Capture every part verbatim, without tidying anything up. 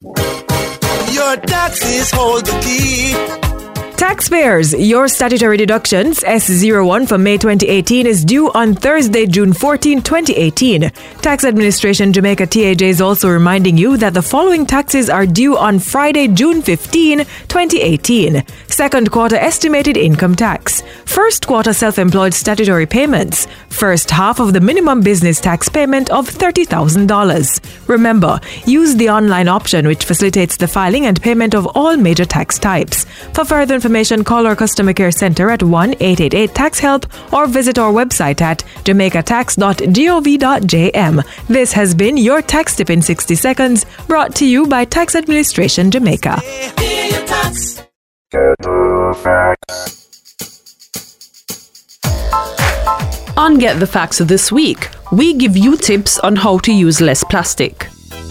Your taxes hold the key. Taxpayers, your statutory deductions S zero one for May twenty eighteen is due on Thursday, June fourteenth, twenty eighteen. Tax Administration Jamaica T A J is also reminding you that the following taxes are due on Friday, June fifteenth, twenty eighteen. Second quarter estimated income tax. First quarter self-employed statutory payments. First half of the minimum business tax payment of thirty thousand dollars. Remember, use the online option which facilitates the filing and payment of all major tax types. For further information, call our customer care center at one eight eight eight tax help or visit our website at jamaica tax dot gov dot j m. This has been your tax tip in sixty seconds, brought to you by Tax Administration Jamaica. On Get the Facts of this week, we give you tips on how to use less plastic.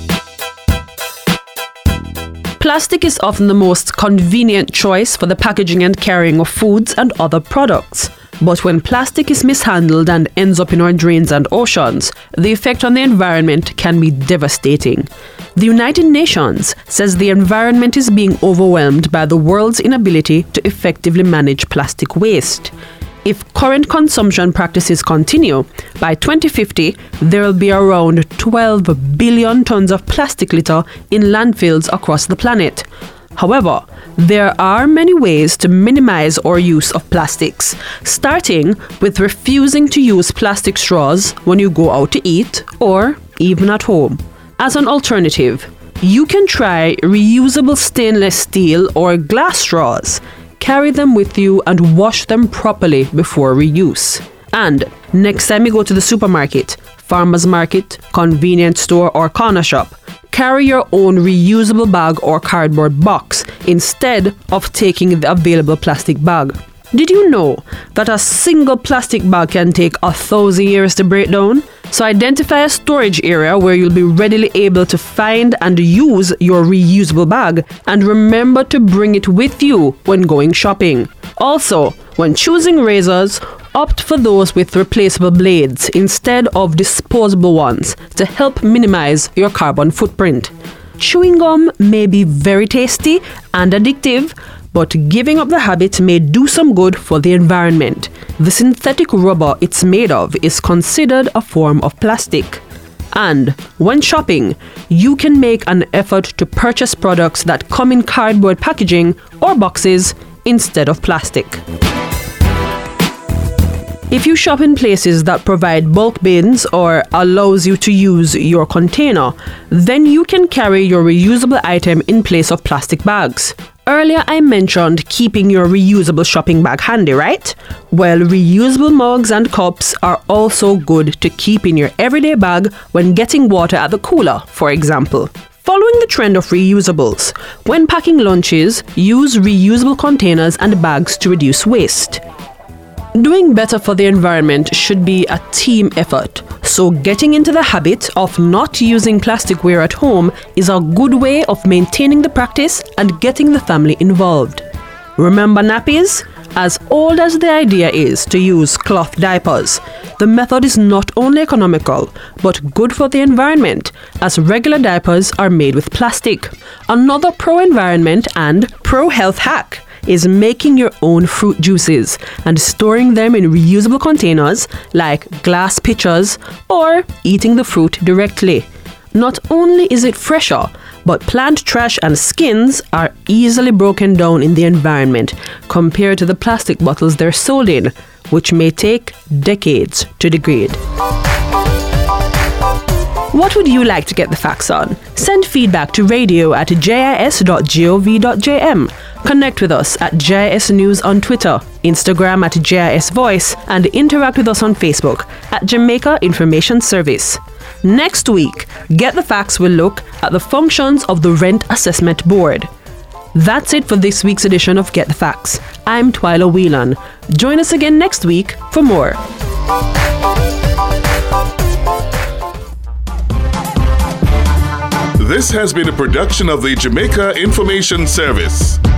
Plastic is often the most convenient choice for the packaging and carrying of foods and other products. But when plastic is mishandled and ends up in our drains and oceans, the effect on the environment can be devastating. The United Nations says the environment is being overwhelmed by the world's inability to effectively manage plastic waste. If current consumption practices continue, by twenty fifty, there will be around twelve billion tons of plastic litter in landfills across the planet. However, there are many ways to minimize our use of plastics, starting with refusing to use plastic straws when you go out to eat or even at home. As an alternative, you can try reusable stainless steel or glass straws. Carry them with you and wash them properly before reuse. And next time you go to the supermarket, farmer's market, convenience store or corner shop, carry your own reusable bag or cardboard box instead of taking the available plastic bag. Did you know that a single plastic bag can take a thousand years to break down? So identify a storage area where you'll be readily able to find and use your reusable bag, and remember to bring it with you when going shopping. Also, when choosing razors, opt for those with replaceable blades instead of disposable ones to help minimize your carbon footprint. Chewing gum may be very tasty and addictive, but giving up the habit may do some good for the environment. The synthetic rubber it's made of is considered a form of plastic. And when shopping, you can make an effort to purchase products that come in cardboard packaging or boxes instead of plastic. If you shop in places that provide bulk bins or allows you to use your container, then you can carry your reusable item in place of plastic bags. Earlier I mentioned keeping your reusable shopping bag handy, right? Well, reusable mugs and cups are also good to keep in your everyday bag when getting water at the cooler, for example. Following the trend of reusables, when packing lunches, use reusable containers and bags to reduce waste. Doing better for the environment should be a team effort, so getting into the habit of not using plasticware at home is a good way of maintaining the practice and getting the family involved. Remember nappies? As old as the idea is to use cloth diapers, the method is not only economical, but good for the environment, as regular diapers are made with plastic. Another pro-environment and pro-health hack is making your own fruit juices and storing them in reusable containers like glass pitchers, or eating the fruit directly. Not only is it fresher, but plant trash and skins are easily broken down in the environment compared to the plastic bottles they're sold in, which may take decades to degrade. What would you like to get the facts on? Send feedback to radio at j i s dot gov dot j m. Connect with us at J I S News on Twitter, Instagram at J I S Voice, and interact with us on Facebook at Jamaica Information Service. Next week, Get the Facts will look at the functions of the Rent Assessment Board. That's it for this week's edition of Get the Facts. I'm Twyla Whelan. Join us again next week for more. This has been a production of the Jamaica Information Service.